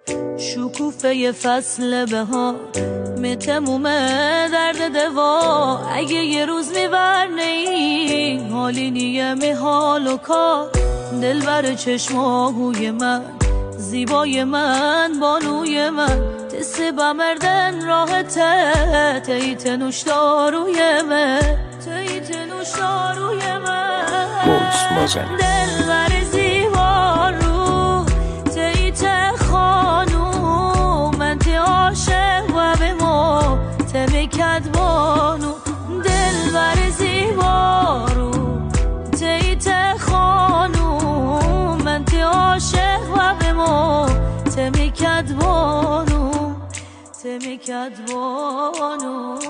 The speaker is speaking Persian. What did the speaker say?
شکوفه فصل بهار تموم درد دوا. اگه یه روز میبرنه این حالی نیه می حال و کار. دلبر چشماهوی من، زیبای من، بانوی من، تس بمردن راحته. تیت نوش داروی من، تیت نوش داروی من. دلبر زیبا رو تیت خانوم، من تی عاشق و به ما تمکد بانو. دلبر زیبا رو تیت خانوم، من تی عاشق و به ما تمکد بانو، تمکد بانو.